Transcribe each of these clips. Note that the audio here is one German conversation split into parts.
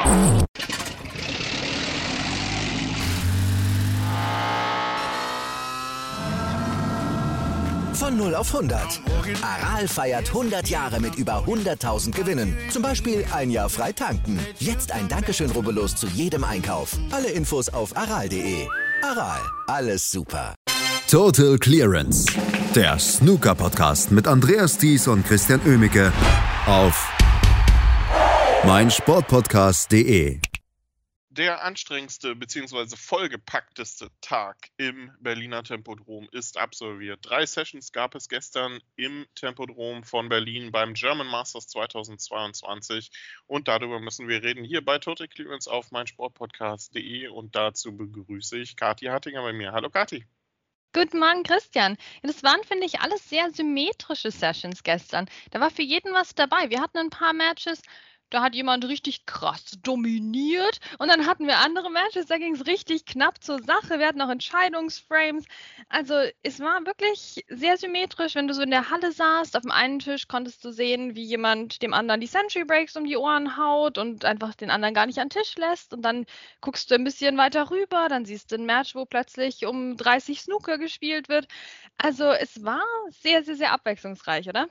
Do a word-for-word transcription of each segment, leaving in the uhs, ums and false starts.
Von null auf hundert. Aral feiert hundert Jahre mit über hunderttausend Gewinnen. Zum Beispiel ein Jahr frei tanken. Jetzt ein Dankeschön, rubbellos zu jedem Einkauf. Alle Infos auf aral punkt de. Aral, alles super. Total Clearance. Der Snooker-Podcast mit Andreas Thies und Christian Oemicke auf meinsportpodcast punkt de. Der anstrengendste bzw. vollgepackteste Tag im Berliner Tempodrom ist absolviert. Drei Sessions gab es gestern im Tempodrom von Berlin beim German Masters zweitausendzweiundzwanzig und darüber müssen wir reden hier bei Total Clearance auf meinsportpodcast punkt de und dazu begrüße ich Kathi Hattinger bei mir. Hallo Kathi. Guten Morgen, Christian. Das waren, finde ich, alles sehr symmetrische Sessions gestern. Da war für jeden was dabei. Wir hatten ein paar Matches, da hat jemand richtig krass dominiert und dann hatten wir andere Matches, da ging es richtig knapp zur Sache. Wir hatten auch Entscheidungsframes. Also es war wirklich sehr symmetrisch, wenn du so in der Halle saßt. Auf dem einen Tisch konntest du sehen, wie jemand dem anderen die Century Breaks um die Ohren haut und einfach den anderen gar nicht an den Tisch lässt. Und dann guckst du ein bisschen weiter rüber, dann siehst du ein Match, wo plötzlich um dreißig Snooker gespielt wird. Also es war sehr, sehr, sehr abwechslungsreich, oder?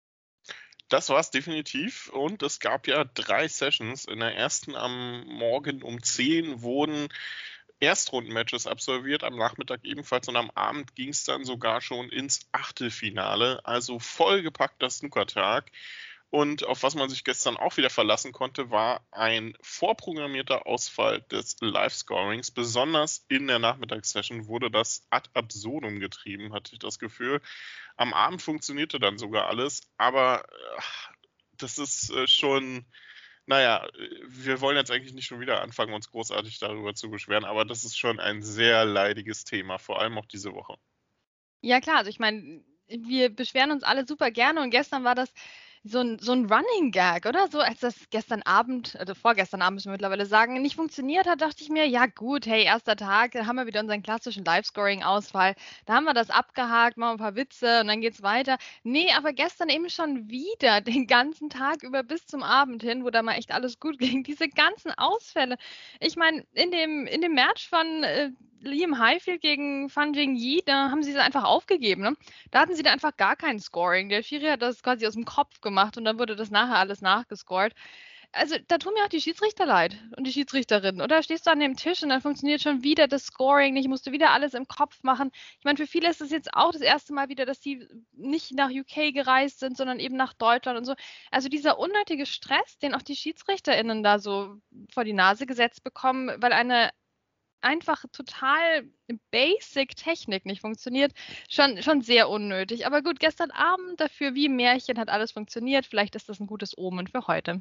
Das war es definitiv und es gab ja drei Sessions. In der ersten am Morgen um zehn wurden Erstrundenmatches absolviert, am Nachmittag ebenfalls und am Abend ging es dann sogar schon ins Achtelfinale. Also vollgepackter Snookertag. Und auf was man sich gestern auch wieder verlassen konnte, war ein vorprogrammierter Ausfall des Live-Scorings. Besonders in der Nachmittagssession wurde das ad absurdum getrieben, hatte ich das Gefühl. Am Abend funktionierte dann sogar alles, aber das ist schon, naja, wir wollen jetzt eigentlich nicht schon wieder anfangen, uns großartig darüber zu beschweren, aber das ist schon ein sehr leidiges Thema, vor allem auch diese Woche. Ja klar, also ich meine, wir beschweren uns alle super gerne und gestern war das so ein, so ein Running Gag, oder? So, als das gestern Abend, also vorgestern Abend müssen wir mittlerweile sagen, nicht funktioniert hat, dachte ich mir, ja gut, hey, erster Tag, da haben wir wieder unseren klassischen Live-Scoring-Ausfall. Da haben wir das abgehakt, machen ein paar Witze und dann geht's weiter. Nee, aber gestern eben schon wieder den ganzen Tag über bis zum Abend hin, wo da mal echt alles gut ging. Diese ganzen Ausfälle. Ich meine, in dem, in dem Match von äh, Liam Highfield gegen Fan Jingyi, da haben sie es einfach aufgegeben. Ne? Da hatten sie da einfach gar kein Scoring. Der Schiri hat das quasi aus dem Kopf gemacht und dann wurde das nachher alles nachgescored. Also da tun mir auch die Schiedsrichter leid und die Schiedsrichterinnen. Oder stehst du an dem Tisch und dann funktioniert schon wieder das Scoring nicht, musst du wieder alles im Kopf machen. Ich meine, für viele ist es jetzt auch das erste Mal wieder, dass die nicht nach U K gereist sind, sondern eben nach Deutschland und so. Also dieser unnötige Stress, den auch die SchiedsrichterInnen da so vor die Nase gesetzt bekommen, weil eine einfach total basic Technik nicht funktioniert, schon, schon sehr unnötig. Aber gut, gestern Abend dafür wie im Märchen hat alles funktioniert. Vielleicht ist das ein gutes Omen für heute.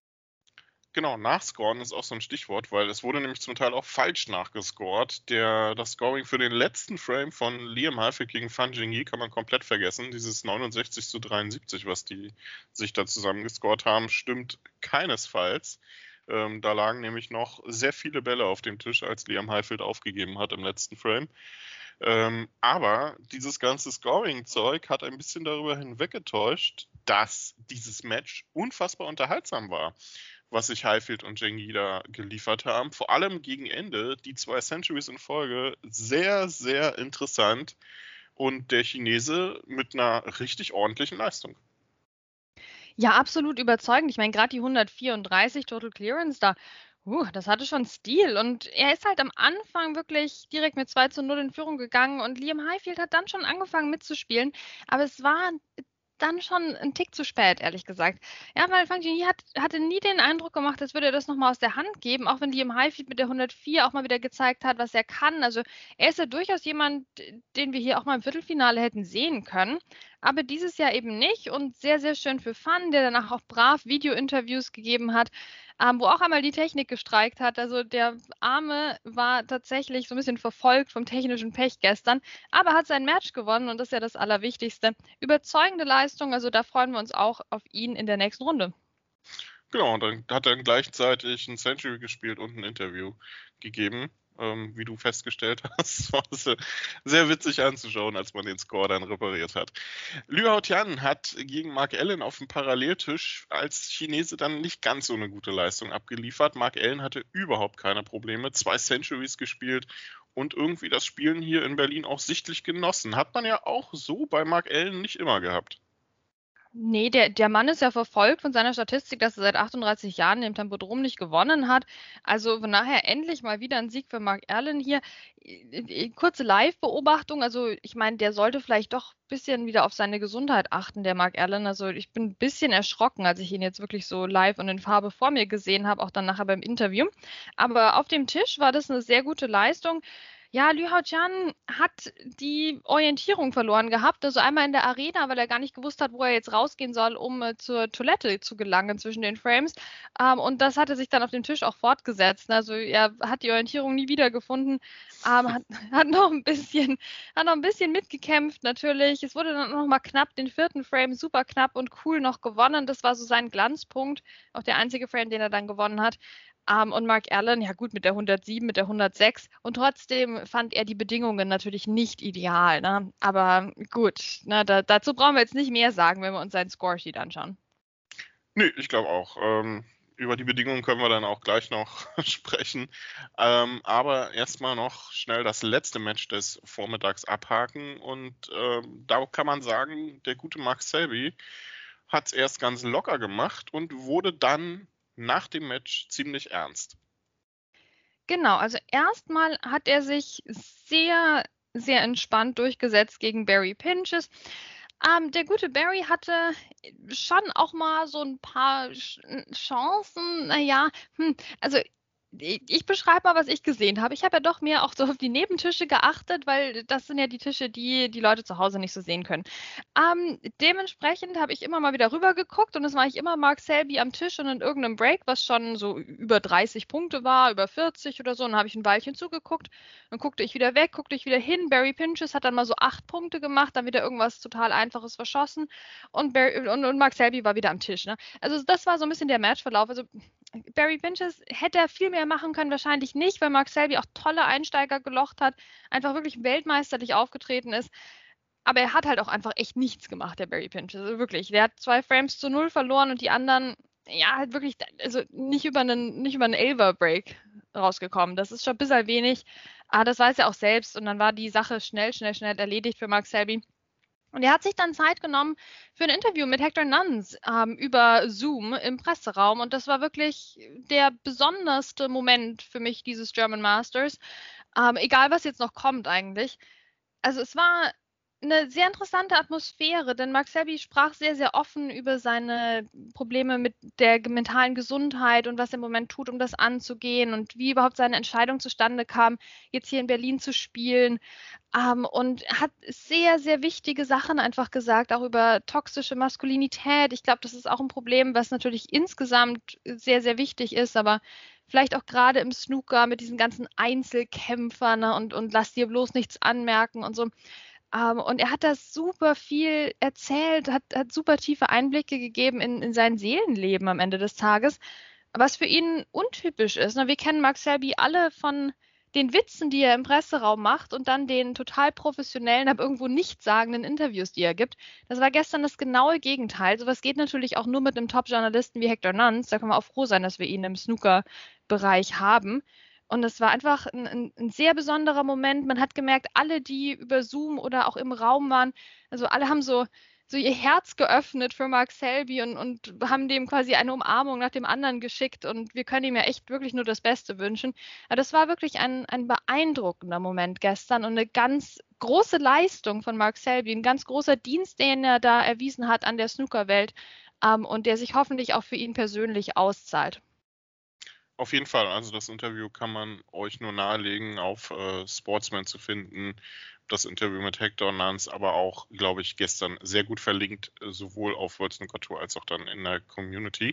Genau, nachscoren ist auch so ein Stichwort, weil es wurde nämlich zum Teil auch falsch nachgescored. Der, das Scoring für den letzten Frame von Liam Highfield gegen Fan Jingyi kann man komplett vergessen. Dieses neunundsechzig zu dreiundsiebzig, was die sich da zusammengescored haben, stimmt keinesfalls. Ähm, da lagen nämlich noch sehr viele Bälle auf dem Tisch, als Liam Highfield aufgegeben hat im letzten Frame. Ähm, aber dieses ganze Scoring-Zeug hat ein bisschen darüber hinweggetäuscht, dass dieses Match unfassbar unterhaltsam war, was sich Highfield und Jingyi da geliefert haben. Vor allem gegen Ende, die zwei Centuries in Folge, sehr, sehr interessant. Und der Chinese mit einer richtig ordentlichen Leistung. Ja, absolut überzeugend. Ich meine, gerade die hundertvierunddreißig Total Clearance da, uh, das hatte schon Stil. Und er ist halt am Anfang wirklich direkt mit zwei zu null in Führung gegangen und Liam Highfield hat dann schon angefangen mitzuspielen. Aber es war dann schon ein Tick zu spät, ehrlich gesagt. Ja, weil Fan Jingyi hat, hatte nie den Eindruck gemacht, als würde er das nochmal aus der Hand geben, auch wenn Liam Highfield mit der hundertvier auch mal wieder gezeigt hat, was er kann. Also er ist ja durchaus jemand, den wir hier auch mal im Viertelfinale hätten sehen können. Aber dieses Jahr eben nicht und sehr, sehr schön für Fan, der danach auch brav Video-Interviews gegeben hat, ähm, wo auch einmal die Technik gestreikt hat. Also der Arme war tatsächlich so ein bisschen verfolgt vom technischen Pech gestern, aber hat sein Match gewonnen und das ist ja das Allerwichtigste. Überzeugende Leistung, also da freuen wir uns auch auf ihn in der nächsten Runde. Genau, und dann hat er gleichzeitig ein Century gespielt und ein Interview gegeben. ähm, wie du festgestellt hast. War das sehr witzig anzuschauen, als man den Score dann repariert hat. Liu Haotian hat gegen Mark Allen auf dem Paralleltisch als Chinese dann nicht ganz so eine gute Leistung abgeliefert. Mark Allen hatte überhaupt keine Probleme, zwei Centuries gespielt und irgendwie das Spielen hier in Berlin auch sichtlich genossen. Hat man ja auch so bei Mark Allen nicht immer gehabt. Nee, der, der Mann ist ja verfolgt von seiner Statistik, dass er seit achtunddreißig Jahren im Tempodrom nicht gewonnen hat. Also von daher endlich mal wieder ein Sieg für Mark Allen hier. Kurze Live-Beobachtung, also ich meine, der sollte vielleicht doch ein bisschen wieder auf seine Gesundheit achten, der Mark Allen. Also ich bin ein bisschen erschrocken, als ich ihn jetzt wirklich so live und in Farbe vor mir gesehen habe, auch dann nachher beim Interview. Aber auf dem Tisch war das eine sehr gute Leistung. Ja, Liu Haotian hat die Orientierung verloren gehabt, also einmal in der Arena, weil er gar nicht gewusst hat, wo er jetzt rausgehen soll, um äh, zur Toilette zu gelangen zwischen den Frames. Ähm, und das hatte sich dann auf dem Tisch auch fortgesetzt. Also er hat die Orientierung nie wiedergefunden, ähm, hat, hat noch ein bisschen, hat noch ein bisschen mitgekämpft natürlich. Es wurde dann noch mal knapp, den vierten Frame super knapp und cool noch gewonnen. Das war so sein Glanzpunkt, auch der einzige Frame, den er dann gewonnen hat. Um, und Mark Allen, ja gut, mit der hundertsieben, mit der hundertsechs. Und trotzdem fand er die Bedingungen natürlich nicht ideal. Ne? Aber gut, ne, da, dazu brauchen wir jetzt nicht mehr sagen, wenn wir uns seinen Scoresheet anschauen. Nee, ich glaube auch. Ähm, über die Bedingungen können wir dann auch gleich noch sprechen. Ähm, aber erstmal noch schnell das letzte Match des Vormittags abhaken. Und ähm, da kann man sagen, der gute Mark Selby hat es erst ganz locker gemacht und wurde dann nach dem Match ziemlich ernst. Genau, also erstmal hat er sich sehr, sehr entspannt durchgesetzt gegen Barry Pinches. Ähm, der gute Barry hatte schon auch mal so ein paar Chancen. Naja, hm, also ich beschreibe mal, was ich gesehen habe. Ich habe ja doch mehr auch so auf die Nebentische geachtet, weil das sind ja die Tische, die die Leute zu Hause nicht so sehen können. Ähm, dementsprechend habe ich immer mal wieder rüber geguckt und es war ich immer Mark Selby am Tisch und in irgendeinem Break, was schon so über dreißig Punkte war, über vierzig oder so, und dann habe ich ein Weilchen zugeguckt. Dann guckte ich wieder weg, guckte ich wieder hin. Barry Pinches hat dann mal so acht Punkte gemacht, dann wieder irgendwas total Einfaches verschossen und, Barry, und, und Mark Selby war wieder am Tisch. Ne? Also das war so ein bisschen der Matchverlauf. Also Barry Pinches hätte er viel mehr machen können, wahrscheinlich nicht, weil Mark Selby auch tolle Einsteiger gelocht hat, einfach wirklich weltmeisterlich aufgetreten ist. Aber er hat halt auch einfach echt nichts gemacht, der Barry Pinches. Also wirklich, der hat zwei Frames zu null verloren und die anderen, ja, halt wirklich, also nicht über einen, nicht über einen Elver-Break rausgekommen. Das ist schon ein bisschen wenig. Aber das weiß er auch selbst und dann war die Sache schnell, schnell, schnell erledigt für Mark Selby. Und er hat sich dann Zeit genommen für ein Interview mit Hector Nunes ähm, über Zoom im Presseraum. Und das war wirklich der besonderste Moment für mich dieses German Masters. Ähm, egal, was jetzt noch kommt eigentlich. Also es war eine sehr interessante Atmosphäre, denn Mark Selby sprach sehr, sehr offen über seine Probleme mit der mentalen Gesundheit und was er im Moment tut, um das anzugehen und wie überhaupt seine Entscheidung zustande kam, jetzt hier in Berlin zu spielen. Um, und hat sehr, sehr wichtige Sachen einfach gesagt, auch über toxische Maskulinität. Ich glaube, das ist auch ein Problem, was natürlich insgesamt sehr, sehr wichtig ist, aber vielleicht auch gerade im Snooker mit diesen ganzen Einzelkämpfern, ne, und, und lass dir bloß nichts anmerken und so. Um, und er hat das super viel erzählt, hat, hat super tiefe Einblicke gegeben in, in sein Seelenleben am Ende des Tages, was für ihn untypisch ist. Ne? Wir kennen Mark Selby alle von den Witzen, die er im Presseraum macht und dann den total professionellen, aber irgendwo nichtssagenden Interviews, die er gibt. Das war gestern das genaue Gegenteil. Sowas geht natürlich auch nur mit einem Top-Journalisten wie Hector Nunes. Da können wir auch froh sein, dass wir ihn im Snooker-Bereich haben. Und es war einfach ein, ein, ein sehr besonderer Moment. Man hat gemerkt, alle, die über Zoom oder auch im Raum waren, also alle haben so, so ihr Herz geöffnet für Mark Selby und, und haben dem quasi eine Umarmung nach dem anderen geschickt. Und wir können ihm ja echt wirklich nur das Beste wünschen. Aber das war wirklich ein, ein beeindruckender Moment gestern und eine ganz große Leistung von Mark Selby, ein ganz großer Dienst, den er da erwiesen hat an der Snookerwelt, ähm, und der sich hoffentlich auch für ihn persönlich auszahlt. Auf jeden Fall, also das Interview kann man euch nur nahelegen, auf äh, Sportsman zu finden. Das Interview mit Hector Nunes, aber auch, glaube ich, gestern sehr gut verlinkt, sowohl auf World Snooker Tour als auch dann in der Community.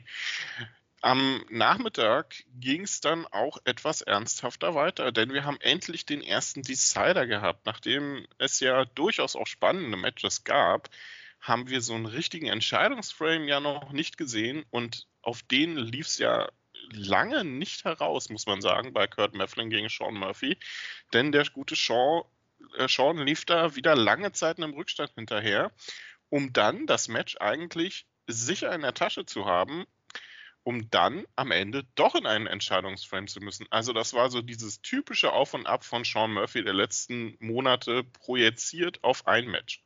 Am Nachmittag ging es dann auch etwas ernsthafter weiter, denn wir haben endlich den ersten Decider gehabt. Nachdem es ja durchaus auch spannende Matches gab, haben wir so einen richtigen Entscheidungsframe ja noch nicht gesehen und auf den lief es ja lange nicht heraus, muss man sagen, bei Kurt Maflin gegen Sean Murphy. Denn der gute Sean, äh, Sean lief da wieder lange Zeit im Rückstand hinterher, um dann das Match eigentlich sicher in der Tasche zu haben, um dann am Ende doch in einen Entscheidungsframe zu müssen. Also das war so dieses typische Auf und Ab von Sean Murphy der letzten Monate projiziert auf ein Match.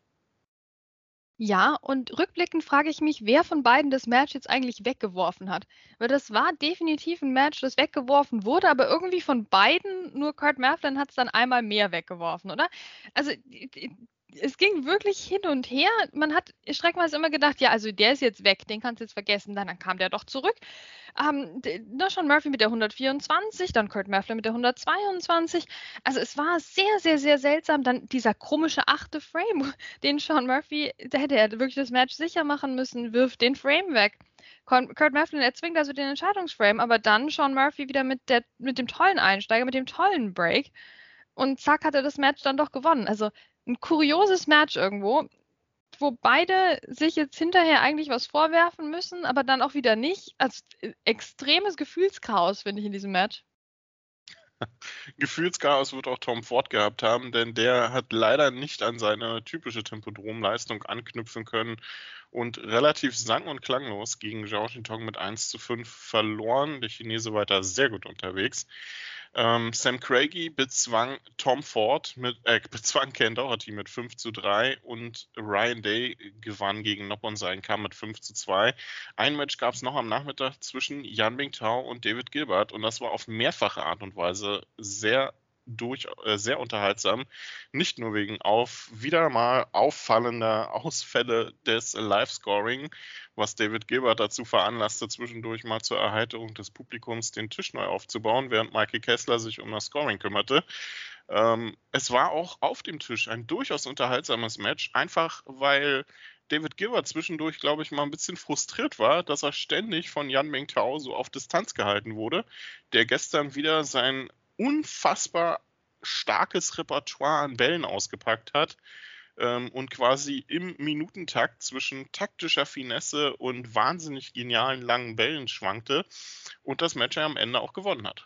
Ja, und rückblickend frage ich mich, wer von beiden das Match jetzt eigentlich weggeworfen hat. Weil das war definitiv ein Match, das weggeworfen wurde, aber irgendwie von beiden, nur Kurt Maflin hat es dann einmal mehr weggeworfen, oder? Also es ging wirklich hin und her. Man hat streckenweise immer gedacht, ja, also der ist jetzt weg, den kannst du jetzt vergessen. Dann, dann kam der doch zurück. Ähm, da Sean Murphy mit der hundertvierundzwanzig, dann Kurt Maflin mit der hundertzweiundzwanzig. Also es war sehr, sehr, sehr seltsam. Dann dieser komische achte Frame, den Sean Murphy, da hätte er wirklich das Match sicher machen müssen, wirft den Frame weg. Kurt Maflin erzwingt also den Entscheidungsframe, aber dann Sean Murphy wieder mit, der, mit dem tollen Einsteiger, mit dem tollen Break. Und zack, hat er das Match dann doch gewonnen. Also ein kurioses Match irgendwo, wo beide sich jetzt hinterher eigentlich was vorwerfen müssen, aber dann auch wieder nicht. Also extremes Gefühlschaos, finde ich, in diesem Match. Gefühlschaos wird auch Tom Ford gehabt haben, denn der hat leider nicht an seine typische Tempodrom-Leistung anknüpfen können und relativ sang- und klanglos gegen Zhao Xintong mit eins zu fünf verloren. Der Chinese weiter sehr gut unterwegs. Ähm, Sam Craigie bezwang Tom Ford mit, äh, bezwang Ken Doherty mit fünf zu drei und Ryan Day gewann gegen Noppon Saenka mit fünf zu zwei. Ein Match gab es noch am Nachmittag zwischen Yan Bingtao und David Gilbert und das war auf mehrfache Art und Weise sehr durch, äh, sehr unterhaltsam. Nicht nur wegen auf wieder mal auffallender Ausfälle des Live-Scoring, was David Gilbert dazu veranlasste, zwischendurch mal zur Erheiterung des Publikums den Tisch neu aufzubauen, während Michael Kessler sich um das Scoring kümmerte. Ähm, es war auch auf dem Tisch ein durchaus unterhaltsames Match, einfach weil David Gilbert zwischendurch, glaube ich, mal ein bisschen frustriert war, dass er ständig von Yan Bingtao so auf Distanz gehalten wurde, der gestern wieder sein unfassbar starkes Repertoire an Bällen ausgepackt hat ähm, und quasi im Minutentakt zwischen taktischer Finesse und wahnsinnig genialen langen Bällen schwankte und das Match am Ende auch gewonnen hat.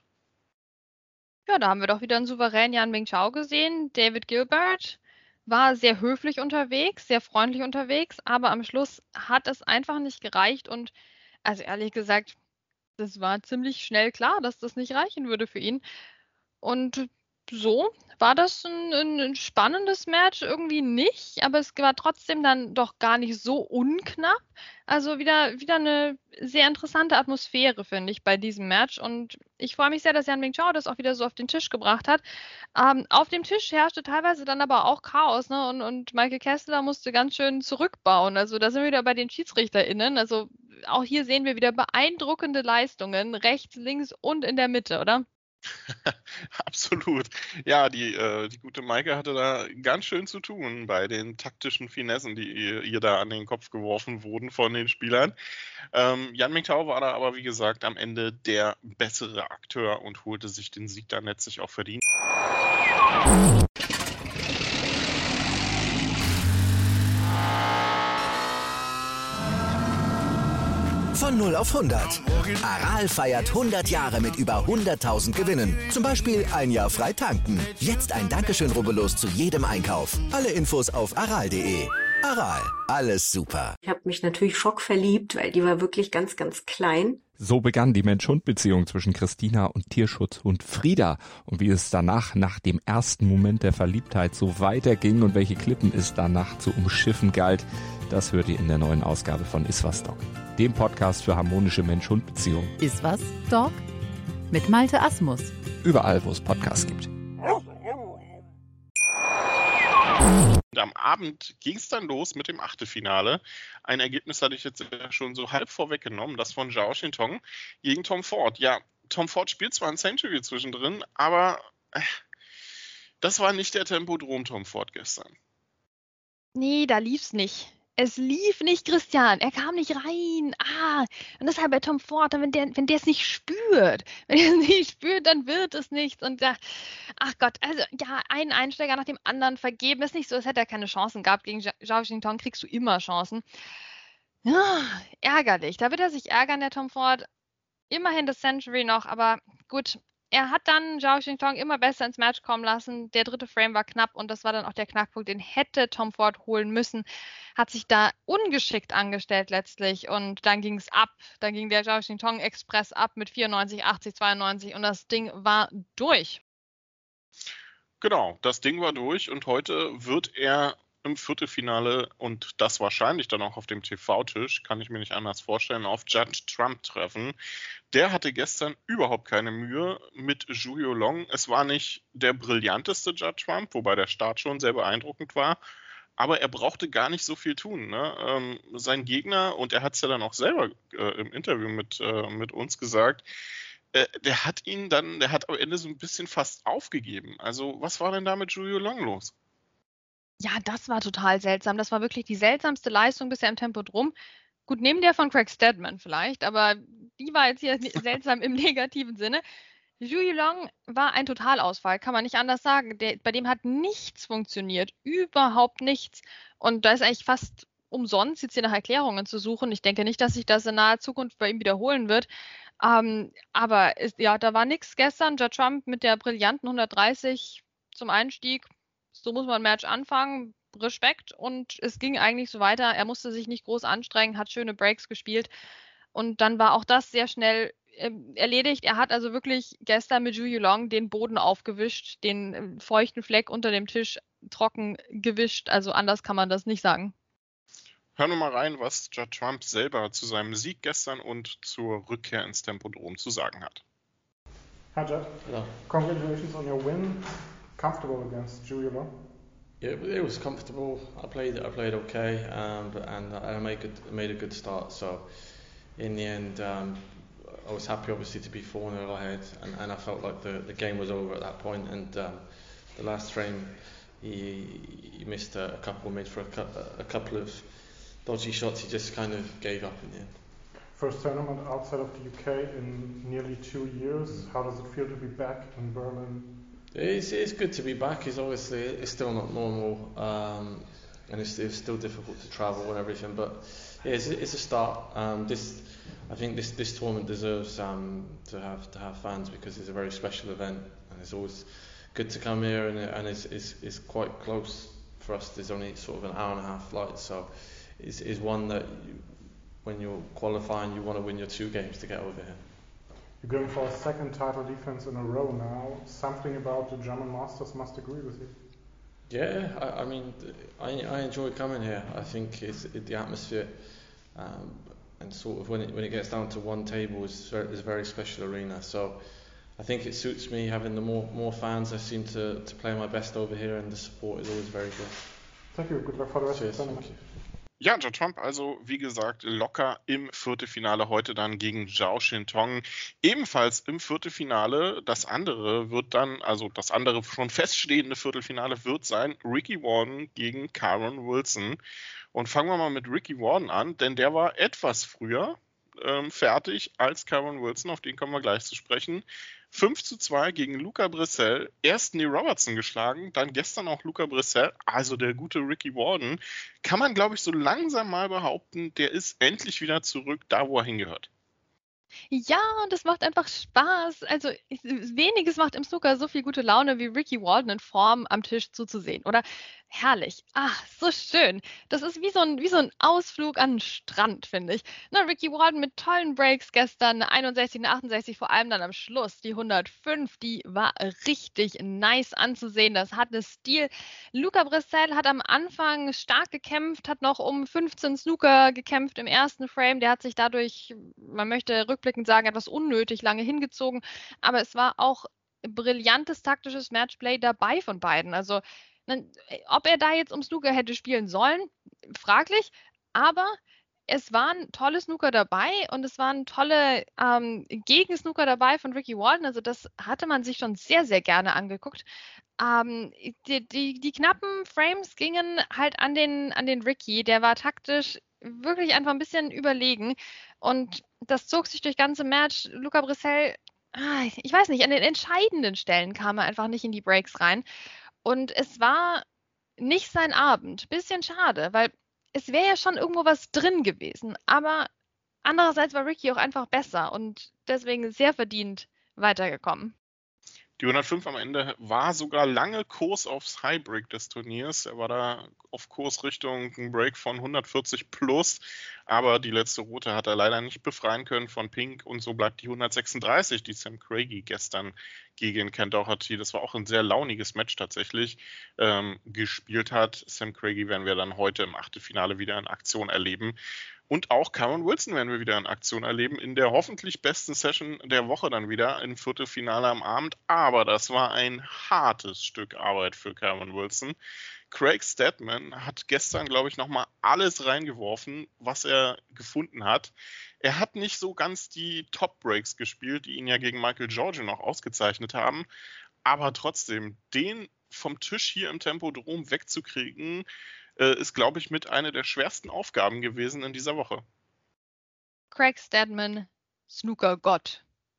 Ja, da haben wir doch wieder einen souveränen Yan Bingtao gesehen. David Gilbert war sehr höflich unterwegs, sehr freundlich unterwegs, aber am Schluss hat es einfach nicht gereicht und also ehrlich gesagt, das war ziemlich schnell klar, dass das nicht reichen würde für ihn. Und so war das ein, ein spannendes Match, irgendwie nicht, aber es war trotzdem dann doch gar nicht so unknapp. Also wieder, wieder eine sehr interessante Atmosphäre, finde ich, bei diesem Match. Und ich freue mich sehr, dass Yan Bingtao das auch wieder so auf den Tisch gebracht hat. Ähm, auf dem Tisch herrschte teilweise dann aber auch Chaos, ne? Und, und Michael Kessler musste ganz schön zurückbauen. Also da sind wir wieder bei den SchiedsrichterInnen. Also auch hier sehen wir wieder beeindruckende Leistungen, rechts, links und in der Mitte, oder? Absolut. Ja, die, äh, die gute Maike hatte da ganz schön zu tun bei den taktischen Finessen, die ihr, ihr da an den Kopf geworfen wurden von den Spielern. Ähm, Yan Bingtao war da aber, wie gesagt, am Ende der bessere Akteur und holte sich den Sieg dann letztlich auch verdient. Von null auf hundert. Aral feiert hundert Jahre mit über hunderttausend Gewinnen. Zum Beispiel ein Jahr frei tanken. Jetzt ein Dankeschön, rubbellos zu jedem Einkauf. Alle Infos auf aral punkt de. Aral, alles super. Ich habe mich natürlich schockverliebt, weil die war wirklich ganz, ganz klein. So begann die Mensch-Hund-Beziehung zwischen Christina und Tierschutzhund Frieda. Und wie es danach, nach dem ersten Moment der Verliebtheit, so weiterging und welche Klippen es danach zu umschiffen galt, das hört ihr in der neuen Ausgabe von Iswas Dog, dem Podcast für harmonische Mensch-Hund-Beziehungen. Iswas Dog mit Malte Asmus. Überall, wo es Podcasts gibt. Und am Abend ging es dann los mit dem Achtelfinale. Ein Ergebnis hatte ich jetzt schon so halb vorweggenommen, das von Zhao Xintong gegen Tom Ford. Ja, Tom Ford spielt zwar ein Century zwischendrin, aber äh, das war nicht der Tempodrom Tom Ford gestern. Nee, da lief's nicht. Es lief nicht, Christian. Er kam nicht rein. Ah, und deshalb bei Tom Ford, wenn der wenn der es nicht spürt, wenn er es nicht spürt, dann wird es nichts. Und da, ach Gott, also ja, einen Einsteiger nach dem anderen vergeben. Ist nicht so, als hätte er keine Chancen gehabt. Gegen Zhao Xintong kriegst du immer Chancen. Ja, ärgerlich. Da wird er sich ärgern, der Tom Ford. immerhin das Century noch, aber gut, er hat dann Zhao Xintong immer besser ins Match kommen lassen. Der dritte Frame war knapp und das war dann auch der Knackpunkt, den hätte Tom Ford holen müssen. Hat sich da ungeschickt angestellt letztlich und dann ging es ab. Dann ging der Zhao Xintong Express ab mit vierundneunzig, achtzig, zweiundneunzig und das Ding war durch. Genau, das Ding war durch und heute wird er im Viertelfinale und das wahrscheinlich dann auch auf dem T V-Tisch, kann ich mir nicht anders vorstellen, auf Judd Trump treffen. Der hatte gestern überhaupt keine Mühe mit Zhu Yuelong. Es war nicht der brillanteste Judd Trump, wobei der Start schon sehr beeindruckend war, aber er brauchte gar nicht so viel tun. Ne? Ähm, sein Gegner, und er hat es ja dann auch selber äh, im Interview mit, äh, mit uns gesagt, äh, der hat ihn dann, der hat am Ende so ein bisschen fast aufgegeben. Also was war denn da mit Zhu Yuelong los? Ja, das war total seltsam. Das war wirklich die seltsamste Leistung bisher im Tempodrom. Gut, neben der von Craig Stedman vielleicht, aber die war jetzt hier seltsam im negativen Sinne. Zhu Yuelong war ein Totalausfall, kann man nicht anders sagen. Der, bei dem hat nichts funktioniert, überhaupt nichts. Und da ist eigentlich fast umsonst, jetzt hier nach Erklärungen zu suchen. Ich denke nicht, dass sich das in naher Zukunft bei ihm wiederholen wird. Ähm, aber ist, ja, da war nichts gestern. Judd Trump mit der brillanten hundertdreißig zum Einstieg. So muss man ein Match anfangen. Respekt. Und es ging eigentlich so weiter. Er musste sich nicht groß anstrengen, hat schöne Breaks gespielt. Und dann war auch das sehr schnell äh, erledigt. Er hat also wirklich gestern mit Zhu Yuelong den Boden aufgewischt, den äh, feuchten Fleck unter dem Tisch trocken gewischt. Also anders kann man das nicht sagen. Hören wir mal rein, was Judd Trump selber zu seinem Sieg gestern und zur Rückkehr ins Tempodrom zu sagen hat. Hi Judd. Hello. Congratulations on your win. Comfortable against Zhu Yuelong? Yeah, it was comfortable. I played I played okay, um, but, and I made good, made a good start. So in the end, um, I was happy obviously to be four nil ahead, and, and I felt like the, the game was over at that point. And um, the last frame, he, he missed a, a couple, made for a, a couple of dodgy shots. He just kind of gave up in the end. First tournament outside of the U K in nearly two years. Mm. How does it feel to be back in Berlin? It's, it's good to be back. It's obviously it's still not normal, um, and it's, it's still difficult to travel and everything. But yeah, it's, it's a start. Um, this, I think this, this tournament deserves um, to have to have fans because it's a very special event, and it's always good to come here. And, and it's, it's it's quite close for us. There's only sort of an hour and a half flight, so it's, it's one that you, when you're qualifying, you want to win your two games to get over here. You're going for a second title defense in a row now. Something about the German Masters must agree with you. Yeah, I, I mean, I, I enjoy coming here. I think it's it, the atmosphere, um, and sort of when it when it gets down to one table is is a very special arena. So I think it suits me having the more more fans. I seem to, to play my best over here, and the support is always very good. Thank you. Good luck for the rest Cheers, of the tournament. thank you. Ja, Judd Trump also, wie gesagt, locker im Viertelfinale heute dann gegen Zhao Xintong. Ebenfalls im Viertelfinale, das andere wird dann, also das andere schon feststehende Viertelfinale wird sein, Ricky Warden gegen Kyron Wilson. Und fangen wir mal mit Ricky Warden an, denn der war etwas früher ähm, fertig als Kyron Wilson, auf den kommen wir gleich zu sprechen. fünf zu zwei gegen Luca Brissell. Erst Neil Robertson geschlagen, dann gestern auch Luca Brissell, also der gute Ricky Warden. Kann man, glaube ich, so langsam mal behaupten, der ist endlich wieder zurück, da wo er hingehört. Ja, und es macht einfach Spaß. Also ich, weniges macht im Snooker so viel gute Laune, wie Ricky Warden in Form am Tisch zuzusehen. Oder herrlich. Ach, so schön. Das ist wie so ein, wie so ein Ausflug an den Strand, finde ich. Na, Ricky Warden mit tollen Breaks gestern, eine einundsechzig, eine achtundsechzig, vor allem dann am Schluss. Die hundertfünf, die war richtig nice anzusehen. Das hatte Stil. Luca Brissell hat am Anfang stark gekämpft, hat noch um fünfzehn Snooker gekämpft im ersten Frame. Der hat sich dadurch, man möchte rückblickend sagen, etwas unnötig lange hingezogen. Aber es war auch brillantes taktisches Matchplay dabei von beiden. Also ob er da jetzt um Snooker hätte spielen sollen, fraglich, aber es waren tolle Snooker dabei und es waren tolle ähm, Gegensnooker dabei von Ricky Warden, also das hatte man sich schon sehr, sehr gerne angeguckt. Ähm, die, die, die knappen Frames gingen halt an den, an den Ricky, der war taktisch wirklich einfach ein bisschen überlegen und das zog sich durch ganze Match. Luca Brissell, ah, ich weiß nicht, an den entscheidenden Stellen kam er einfach nicht in die Breaks rein. Und es war nicht sein Abend. Bisschen schade, weil es wäre ja schon irgendwo was drin gewesen. Aber andererseits war Ricky auch einfach besser. Und deswegen sehr verdient weitergekommen. Die hundertfünf am Ende war sogar lange Kurs aufs Highbreak des Turniers. Er war da auf Kurs Richtung ein Break von hundertvierzig plus, aber die letzte Route hat er leider nicht befreien können von Pink und so bleibt die hundertsechsunddreißig, die Sam Craigie gestern gegen Ken Doherty, das war auch ein sehr launiges Match tatsächlich, ähm, gespielt hat. Sam Craigie werden wir dann heute im Achtelfinale wieder in Aktion erleben. Und auch Kyron Wilson werden wir wieder in Aktion erleben, in der hoffentlich besten Session der Woche dann wieder im Viertelfinale am Abend. Aber das war ein hartes Stück Arbeit für Kyron Wilson. Craig Stedman hat gestern, glaube ich, nochmal alles reingeworfen, was er gefunden hat. Er hat nicht so ganz die Top-Breaks gespielt, die ihn ja gegen Michael Giorgio noch ausgezeichnet haben. Aber trotzdem, den vom Tisch hier im Tempodrom wegzukriegen, ist, glaube ich, mit einer der schwersten Aufgaben gewesen in dieser Woche. Craig Stedman, Snooker-Gott.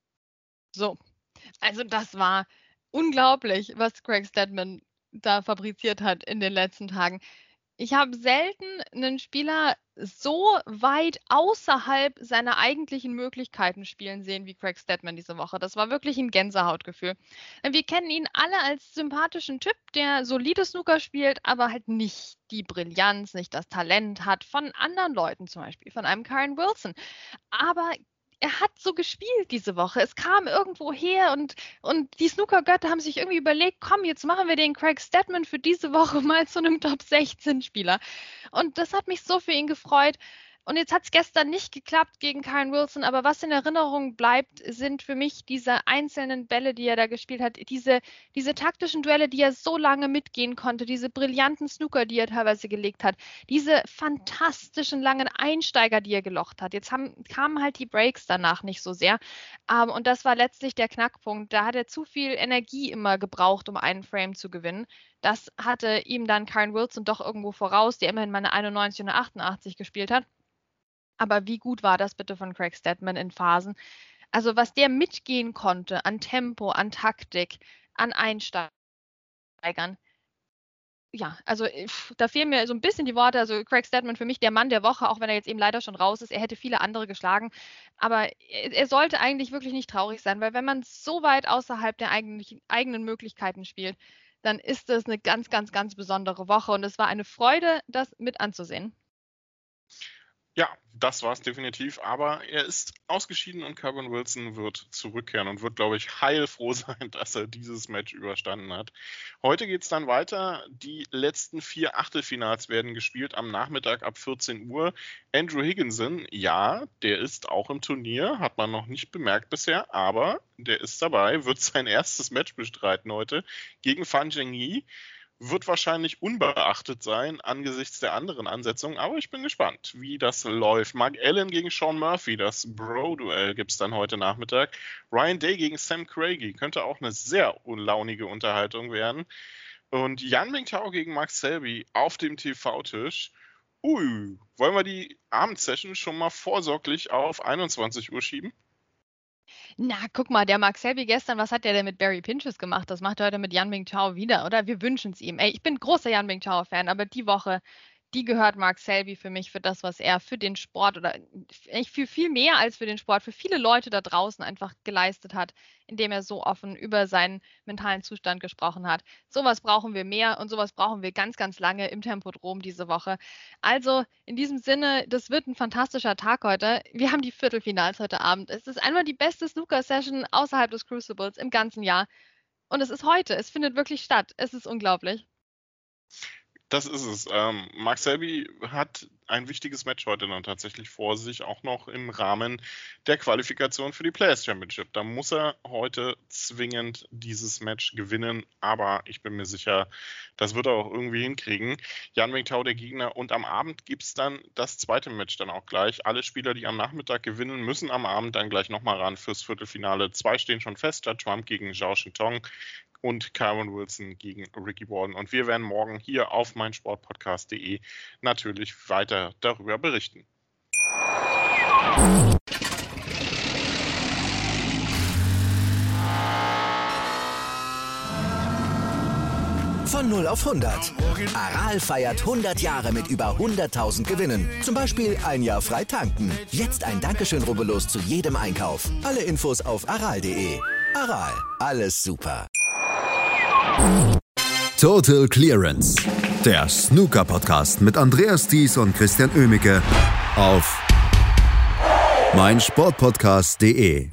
So, also das war unglaublich, was Craig Stedman da fabriziert hat in den letzten Tagen. Ich habe selten einen Spieler so weit außerhalb seiner eigentlichen Möglichkeiten spielen sehen wie Craig Stedman diese Woche. Das war wirklich ein Gänsehautgefühl. Wir kennen ihn alle als sympathischen Typ, der solide Snooker spielt, aber halt nicht die Brillanz, nicht das Talent hat von anderen Leuten, zum Beispiel von einem Kyron Wilson. Aber er hat so gespielt diese Woche. Es kam irgendwo her und, und die Snooker-Götter haben sich irgendwie überlegt, komm, jetzt machen wir den Craig Stedman für diese Woche mal zu einem Top sechzehn Spieler. Und das hat mich so für ihn gefreut. Und jetzt hat es gestern nicht geklappt gegen Kyron Wilson, aber was in Erinnerung bleibt, sind für mich diese einzelnen Bälle, die er da gespielt hat, diese, diese taktischen Duelle, die er so lange mitgehen konnte, diese brillanten Snooker, die er teilweise gelegt hat, diese fantastischen langen Einsteiger, die er gelocht hat. Jetzt haben, kamen halt die Breaks danach nicht so sehr, um, und das war letztlich der Knackpunkt. Da hat er zu viel Energie immer gebraucht, um einen Frame zu gewinnen. Das hatte ihm dann Kyron Wilson doch irgendwo voraus, der immerhin mal eine einundneunzig und eine achtundachtzig gespielt hat. Aber wie gut war das bitte von Craig Stedman in Phasen? Also was der mitgehen konnte an Tempo, an Taktik, an Einsteigern. Ja, also da fehlen mir so ein bisschen die Worte. Also Craig Stedman für mich der Mann der Woche, auch wenn er jetzt eben leider schon raus ist. Er hätte viele andere geschlagen. Aber er sollte eigentlich wirklich nicht traurig sein, weil wenn man so weit außerhalb der eigenen, eigenen Möglichkeiten spielt, dann ist es eine ganz, ganz, ganz besondere Woche. Und es war eine Freude, das mit anzusehen. Ja, das war es definitiv, aber er ist ausgeschieden und Kyron Wilson wird zurückkehren und wird, glaube ich, heilfroh sein, dass er dieses Match überstanden hat. Heute geht es dann weiter. Die letzten vier Achtelfinals werden gespielt am Nachmittag ab vierzehn Uhr. Andrew Higginson, ja, der ist auch im Turnier, hat man noch nicht bemerkt bisher, aber der ist dabei, wird sein erstes Match bestreiten heute gegen Fan Zhengyi. Wird wahrscheinlich unbeachtet sein angesichts der anderen Ansetzungen, aber ich bin gespannt, wie das läuft. Mark Allen gegen Sean Murphy, das Bro-Duell gibt es dann heute Nachmittag. Ryan Day gegen Sam Craigie, könnte auch eine sehr unlaunige Unterhaltung werden. Und Yan Mingtao gegen Mark Selby auf dem T V-Tisch. Ui, wollen wir die Abendsession schon mal vorsorglich auf einundzwanzig Uhr schieben? Na, guck mal, der Mark Selby gestern, was hat der denn mit Barry Pinches gemacht? Das macht er heute mit Yan Mingtao wieder, oder? Wir wünschen es ihm. Ey, ich bin großer Yan Mingtao-Fan, aber die Woche, die gehört Mark Selby für mich, für das, was er für den Sport oder eigentlich für viel mehr als für den Sport, für viele Leute da draußen einfach geleistet hat, indem er so offen über seinen mentalen Zustand gesprochen hat. Sowas brauchen wir mehr und sowas brauchen wir ganz, ganz lange im Tempodrom diese Woche. Also in diesem Sinne, das wird ein fantastischer Tag heute. Wir haben die Viertelfinals heute Abend. Es ist einmal die beste Snooker-Session außerhalb des Crucibles im ganzen Jahr. Und es ist heute. Es findet wirklich statt. Es ist unglaublich. Das ist es. Ähm, Mark Selby hat ein wichtiges Match heute dann tatsächlich vor sich, auch noch im Rahmen der Qualifikation für die Players Championship. Da muss er heute zwingend dieses Match gewinnen, aber ich bin mir sicher, das wird er auch irgendwie hinkriegen. Yan Mingtao der Gegner und am Abend gibt es dann das zweite Match dann auch gleich. Alle Spieler, die am Nachmittag gewinnen, müssen am Abend dann gleich nochmal ran fürs Viertelfinale. Zwei stehen schon fest, Judd Trump gegen Zhao Shintong und Kyron Wilson gegen Ricky Walden. Und wir werden morgen hier auf meinsportpodcast punkt de natürlich weiter darüber berichten. Von null auf hundert. Aral feiert hundert Jahre mit über hunderttausend Gewinnen. Zum Beispiel ein Jahr frei tanken. Jetzt ein Dankeschön, rubbellos zu jedem Einkauf. Alle Infos auf aral punkt de. Aral, alles super. Total Clearance. Der Snooker-Podcast mit Andreas Thies und Christian Oemicke auf meinsportpodcast punkt de.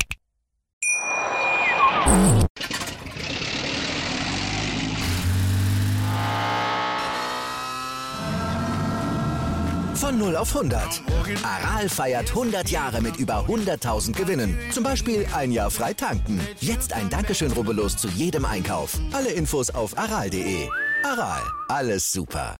Von null auf hundert. Aral feiert hundert Jahre mit über hunderttausend Gewinnen. Zum Beispiel ein Jahr frei tanken. Jetzt ein Dankeschön, rubbellos zu jedem Einkauf. Alle Infos auf aral punkt de. Aral, alles super.